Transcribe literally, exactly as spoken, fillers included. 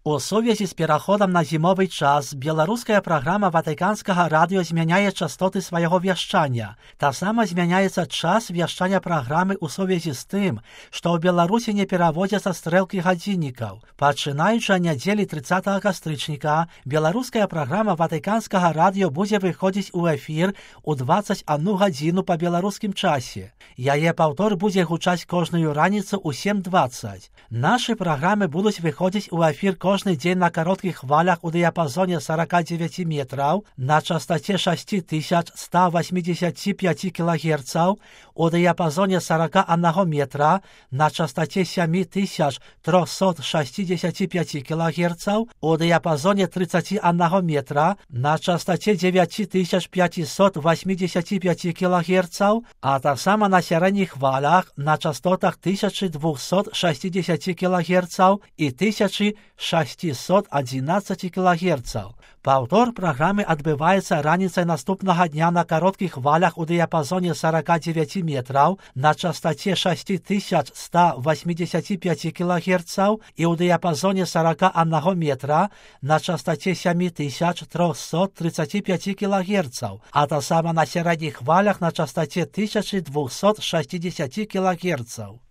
У сувязі з пераходам на зімовы час беларуская праграма ватыканскага радыё змяняе частоты свайго вяшчання. Таксама змяняецца час вяшчання праграмы ў сувязі з тым, што ў Беларусі не пераводзяцца стрэлкі гадзіннікаў. Пачынаючы ад нядзелі трыццатага кастрычніка, беларуская праграма ватыканскага радыё будзе выходзіць у эфір у дваццаць адну гадзіну па беларускім часе. Яе паўтор будзе гучаць кожную раніцу ў сем дваццаць. Нашы праграмы будуць выходзіць у эфір кожны дзень на кароткіх хвалях у дыяпазоне сорок девять метраў, на частоце шесть тысяч сто восемьдесят пять килогерцаў, у дыяпазоне сорок один метра, на частоце семь тысяч триста шестьдесят пять килогерцаў, у дыяпазоне тридцать один метра, на частоце девять тысяч пятьсот восемьдесят пять килогерцаў, а таксама на сярэдніх хвалях на частотах тысяча двести шестьдесят килогерцаў і тысяча шестьсот одиннадцать килогерцаў. Паўтор праграмы адбываецца раніцай наступнага дня на кароткіх хвалях у дыяпазоне сорок девять метраў, на частоце шесть тысяч сто восемьдесят пять килогерцаў і ў дыяпазоне сорок один метра, на частоце семь тысяч триста тридцать пять килогерцаў, а таксама на сярэдніх хвалях на частоце тысяча двести шестьдесят килогерцаў.